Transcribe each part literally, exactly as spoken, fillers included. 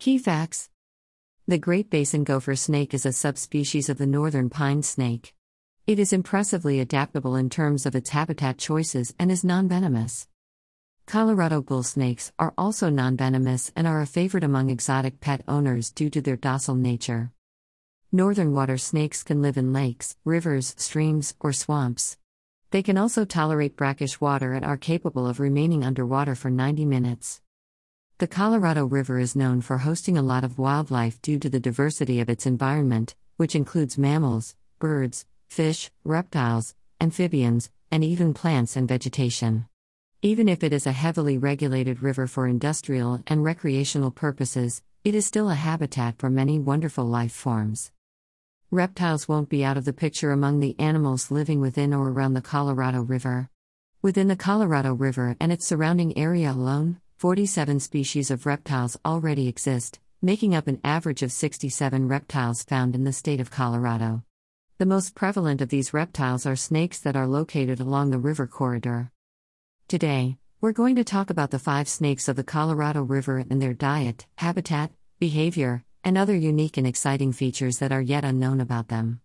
Key facts. The Great Basin gopher snake is a subspecies of the northern pine snake. It is impressively adaptable in terms of its habitat choices and is non-venomous. Colorado bull snakes are also non-venomous and are a favorite among exotic pet owners due to their docile nature. Northern water snakes can live in lakes, rivers, streams, or swamps. They can also tolerate brackish water and are capable of remaining underwater for ninety minutes. The Colorado River is known for hosting a lot of wildlife due to the diversity of its environment, which includes mammals, birds, fish, reptiles, amphibians, and even plants and vegetation. Even if it is a heavily regulated river for industrial and recreational purposes, it is still a habitat for many wonderful life forms. Reptiles won't be out of the picture among the animals living within or around the Colorado River. Within the Colorado River and its surrounding area alone, forty-seven species of reptiles already exist, making up an average of sixty-seven reptiles found in the state of Colorado. The most prevalent of these reptiles are snakes that are located along the river corridor. Today, we're going to talk about the five snakes of the Colorado River and their diet, habitat, behavior, and other unique and exciting features that are yet unknown about them.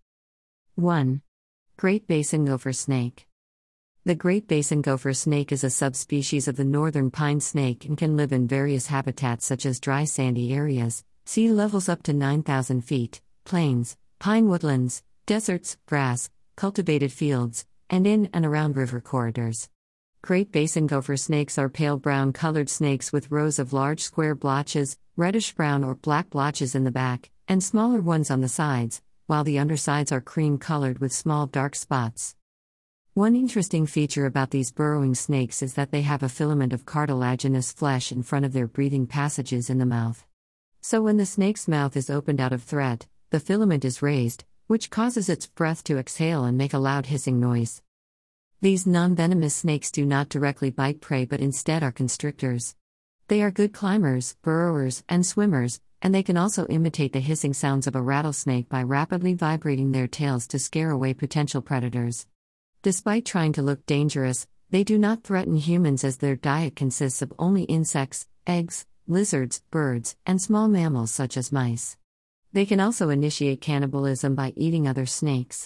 one. Great Basin gopher snake. The Great Basin gopher snake is a subspecies of the northern pine snake and can live in various habitats such as dry sandy areas, sea levels up to nine thousand feet, plains, pine woodlands, deserts, grass, cultivated fields, and in and around river corridors. Great Basin gopher snakes are pale brown colored snakes with rows of large square blotches, reddish brown or black blotches in the back, and smaller ones on the sides, while the undersides are cream colored with small dark spots. One interesting feature about these burrowing snakes is that they have a filament of cartilaginous flesh in front of their breathing passages in the mouth. So when the snake's mouth is opened out of threat, the filament is raised, which causes its breath to exhale and make a loud hissing noise. These non-venomous snakes do not directly bite prey but instead are constrictors. They are good climbers, burrowers, and swimmers, and they can also imitate the hissing sounds of a rattlesnake by rapidly vibrating their tails to scare away potential predators. Despite trying to look dangerous, they do not threaten humans as their diet consists of only insects, eggs, lizards, birds, and small mammals such as mice. They can also initiate cannibalism by eating other snakes.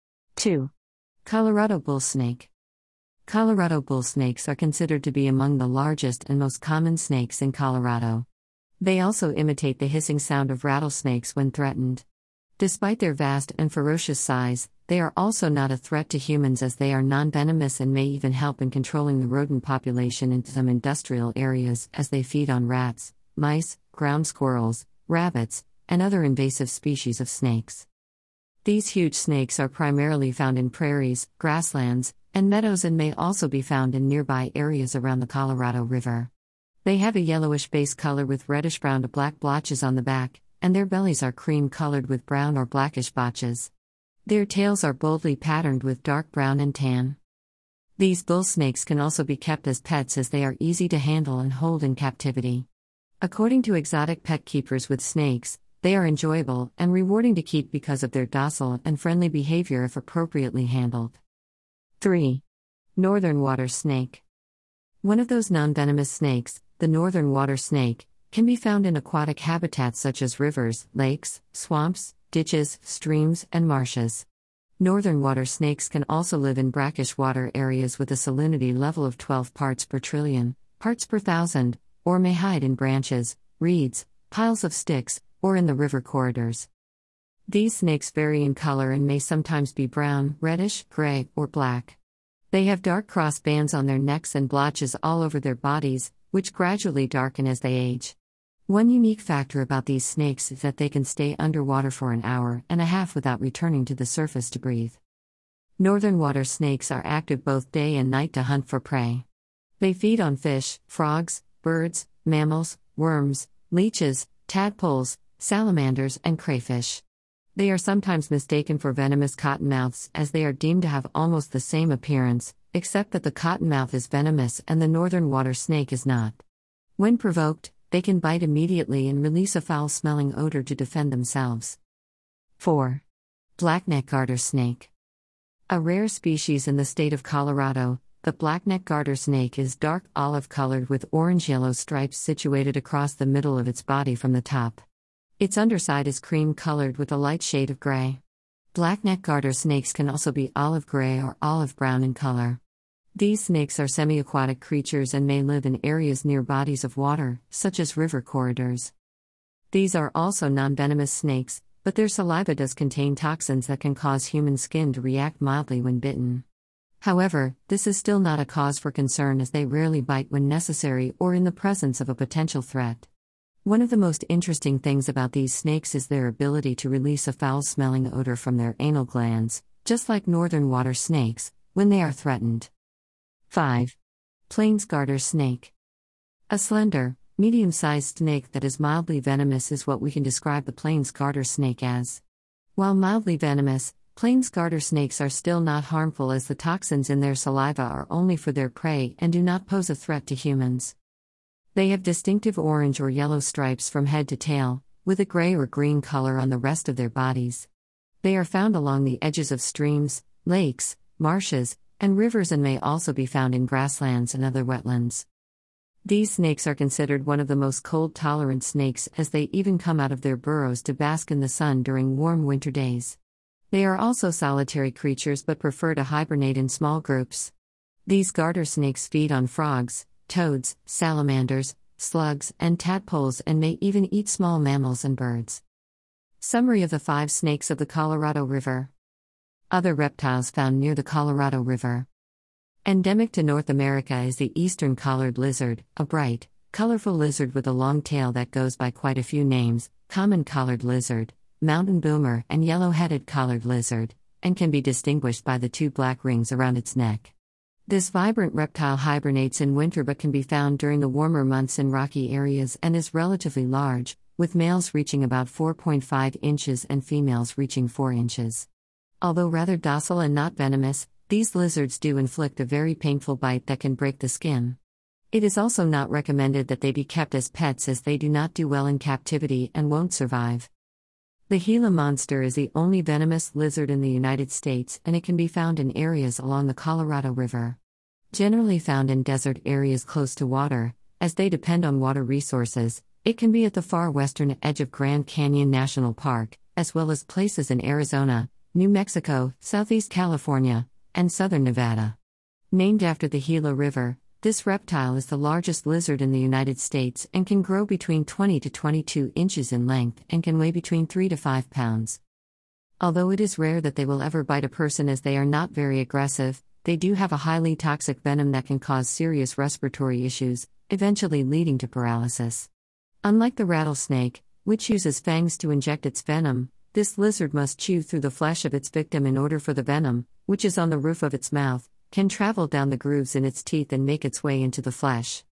two. Colorado bull snake. Colorado bull snakes are considered to be among the largest and most common snakes in Colorado. They also imitate the hissing sound of rattlesnakes when threatened. Despite their vast and ferocious size, they are also not a threat to humans as they are non-venomous and may even help in controlling the rodent population in some industrial areas as they feed on rats, mice, ground squirrels, rabbits, and other invasive species of snakes. These huge snakes are primarily found in prairies, grasslands, and meadows and may also be found in nearby areas around the Colorado River. They have a yellowish base color with reddish-brown to black blotches on the back, and their bellies are cream-colored with brown or blackish blotches. Their tails are boldly patterned with dark brown and tan. These bull snakes can also be kept as pets as they are easy to handle and hold in captivity. According to exotic pet keepers with snakes, they are enjoyable and rewarding to keep because of their docile and friendly behavior if appropriately handled. three. Northern water snake. One of those non-venomous snakes, the northern water snake, can be found in aquatic habitats such as rivers, lakes, swamps, ditches, streams, and marshes. Northern water snakes can also live in brackish water areas with a salinity level of twelve parts per trillion, parts per thousand, or may hide in branches, reeds, piles of sticks, or in the river corridors. These snakes vary in color and may sometimes be brown, reddish, gray, or black. They have dark cross bands on their necks and blotches all over their bodies, which gradually darken as they age. One unique factor about these snakes is that they can stay underwater for an hour and a half without returning to the surface to breathe. Northern water snakes are active both day and night to hunt for prey. They feed on fish, frogs, birds, mammals, worms, leeches, tadpoles, salamanders, and crayfish. They are sometimes mistaken for venomous cottonmouths as they are deemed to have almost the same appearance, except that the cottonmouth is venomous and the northern water snake is not. When provoked, they can bite immediately and release a foul-smelling odor to defend themselves. four. Blackneck garter snake. A rare species in the state of Colorado, The blackneck garter snake is dark olive colored with orange-yellow stripes situated across the middle of its body from the top. Its underside is cream colored with a light shade of gray. Blackneck garter snakes can also be olive gray or olive brown in color. These snakes are semi-aquatic creatures and may live in areas near bodies of water, such as river corridors. These are also non-venomous snakes, but their saliva does contain toxins that can cause human skin to react mildly when bitten. However, this is still not a cause for concern as they rarely bite when necessary or in the presence of a potential threat. One of the most interesting things about these snakes is their ability to release a foul-smelling odor from their anal glands, just like northern water snakes, when they are threatened. five. Plains garter snake. A slender, medium-sized snake that is mildly venomous is what we can describe the plains garter snake as. While mildly venomous, plains garter snakes are still not harmful as the toxins in their saliva are only for their prey and do not pose a threat to humans. They have distinctive orange or yellow stripes from head to tail, with a gray or green color on the rest of their bodies. They are found along the edges of streams, lakes, marshes, and rivers and may also be found in grasslands and other wetlands. These snakes are considered one of the most cold-tolerant snakes as they even come out of their burrows to bask in the sun during warm winter days. They are also solitary creatures but prefer to hibernate in small groups. These garter snakes feed on frogs, toads, salamanders, slugs, and tadpoles and may even eat small mammals and birds. Summary of the five snakes of the Colorado River. Other reptiles found near the Colorado River. Endemic to North America is the eastern collared lizard, a bright, colorful lizard with a long tail that goes by quite a few names: common collared lizard, mountain boomer, and yellow-headed collared lizard, and can be distinguished by the two black rings around its neck. This vibrant reptile hibernates in winter but can be found during the warmer months in rocky areas and is relatively large, with males reaching about four point five inches and females reaching four inches. Although rather docile and not venomous, these lizards do inflict a very painful bite that can break the skin. It is also not recommended that they be kept as pets as they do not do well in captivity and won't survive. The Gila monster is the only venomous lizard in the United States, and it can be found in areas along the Colorado River. Generally found in desert areas close to water, as they depend on water resources, it can be at the far western edge of Grand Canyon National Park, as well as places in Arizona, New Mexico, Southeast California, and southern Nevada. Named after the Gila River, this reptile is the largest lizard in the United States and can grow between twenty to twenty-two inches in length and can weigh between three to five pounds. Although it is rare that they will ever bite a person as they are not very aggressive, they do have a highly toxic venom that can cause serious respiratory issues, eventually leading to paralysis. Unlike the rattlesnake, which uses fangs to inject its venom, this lizard must chew through the flesh of its victim in order for the venom, which is on the roof of its mouth, can travel down the grooves in its teeth and make its way into the flesh.